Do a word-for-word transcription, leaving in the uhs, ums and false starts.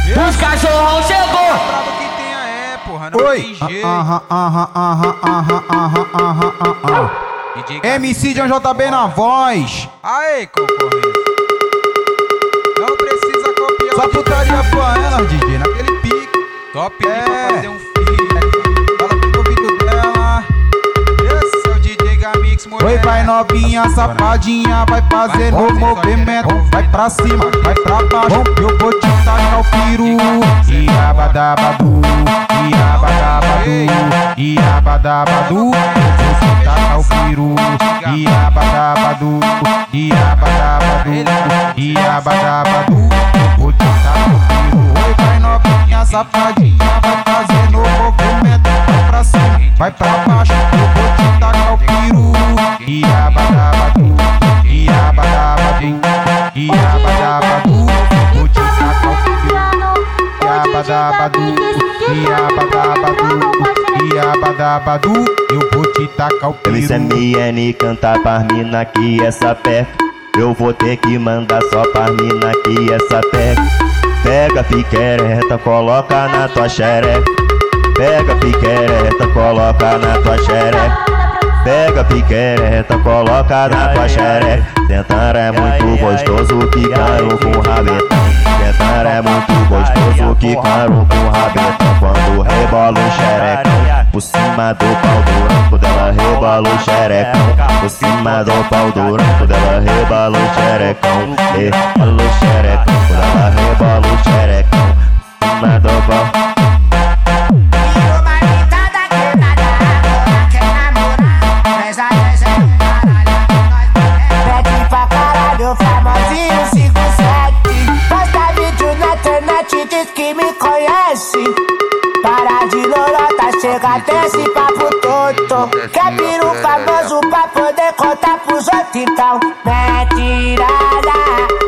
Os cachorrão chegou. Brabo que tenha é, porra, não Oi. tem jeito. Aham, aham, aham, aham, aham, aham, aham. D J M C John J B na voz. Aê, concorrência. Não precisa copiar. Só putaria pra ela, D J, naquele pique. Só pedir É. pra fazer um filho. Fala aqui no ouvido dela. Esse é o D J Gamix, mulher. Oi, vai novinha, safadinha, vai fazer no movimento. Vai pra cima, vai pra baixo, eu vou te tacar o piru. Iabadabadu, iabadabadu, iabadabadu, eu vou te tacar o piru. Iabadabadu, iabadabadu, iabadabadu, eu vou te tacar o piru. Oi, vai novinha, safadinha, vai fazer no movimento. Vai pra cima, vai pra baixo, eu vou te tacar o piru. Iabadabadu, iabadabadu, iabadabadu, vou te tacar o piru. Iabadabadu, iabadabadu, iabadabadu, eu vou te tacar o piru. M C M N canta pras mina que essa peca. Eu vou ter que mandar só pras mina que essa peca. Pega piquereta, coloca na tua xereca. Pega piquereta, coloca na tua xereca. Pega piquereta, coloca na tua xereca. Sentar é muito gostoso, que caro com rabetão. Sentar é muito gostoso, que caro com rabetão. Quando rebola o xerecão, por cima do pau duro, quando ela rebola o xerecão. Por cima do pau duro, quando ela rebola o xerecão. Rebola o xerecão, quando ela rebola o xerecão. Por cima do pau. Que me conhece, para de lorota, chega até esse papo todo. Quer piru famoso pra poder contar pros outros, então mete tirada.